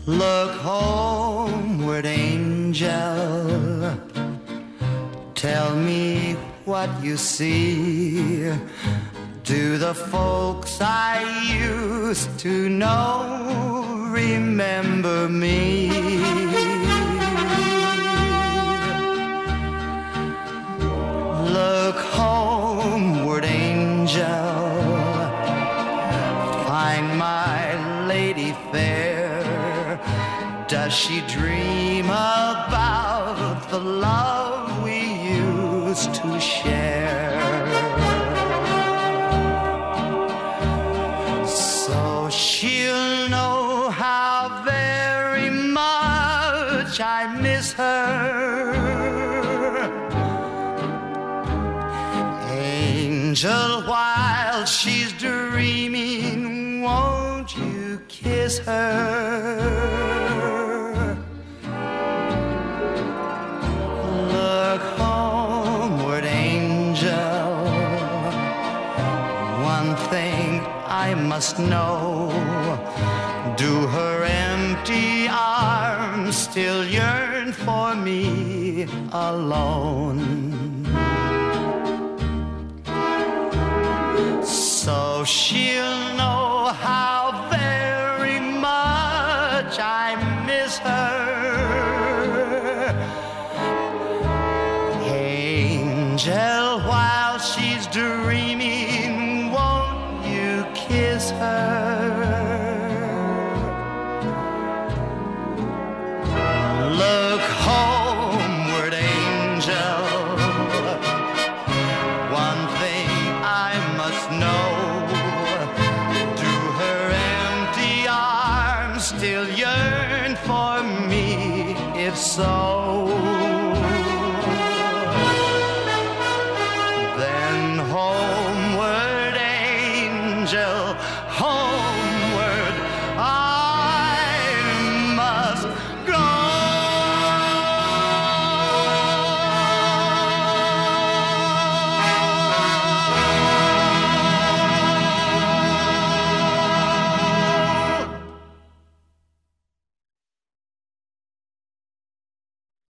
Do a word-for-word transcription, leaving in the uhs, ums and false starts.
Look homeward, angel, tell me what you see. Do the folks I used to know remember me? Look homeward, angel, find my lady fair. Does she dream about the love we used to share? So she'll know how very much I miss her. Angel, while she's dreaming, won't you kiss her? Look homeward, angel, one thing I must know. Do her empty arms still yearn for me alone? So she'll know how very much I miss her. Angel, while she's dreaming, won't you kiss her? Look homeward, angel, one thing I must know. Do her empty arms still yearn for me? If so,